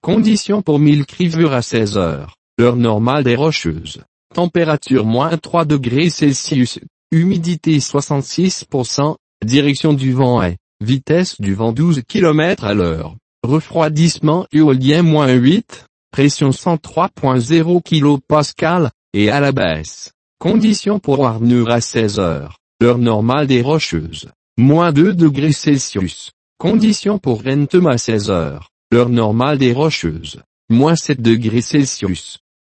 Conditions pour Milk River à 16 heures. L'heure normale des Rocheuses. Température -3 degrés Celsius. Humidité 66%. Direction du vent est. Vitesse du vent 12 km à l'heure. Refroidissement éolien -8. Pression 103.0 kPa. Et à la baisse. Conditions pour Warner à 16 heures. L'heure normale des Rocheuses. -2 degrés Celsius. Conditions pour Rentham à 16 heures. L'heure normale des Rocheuses. -7 degrés Celsius.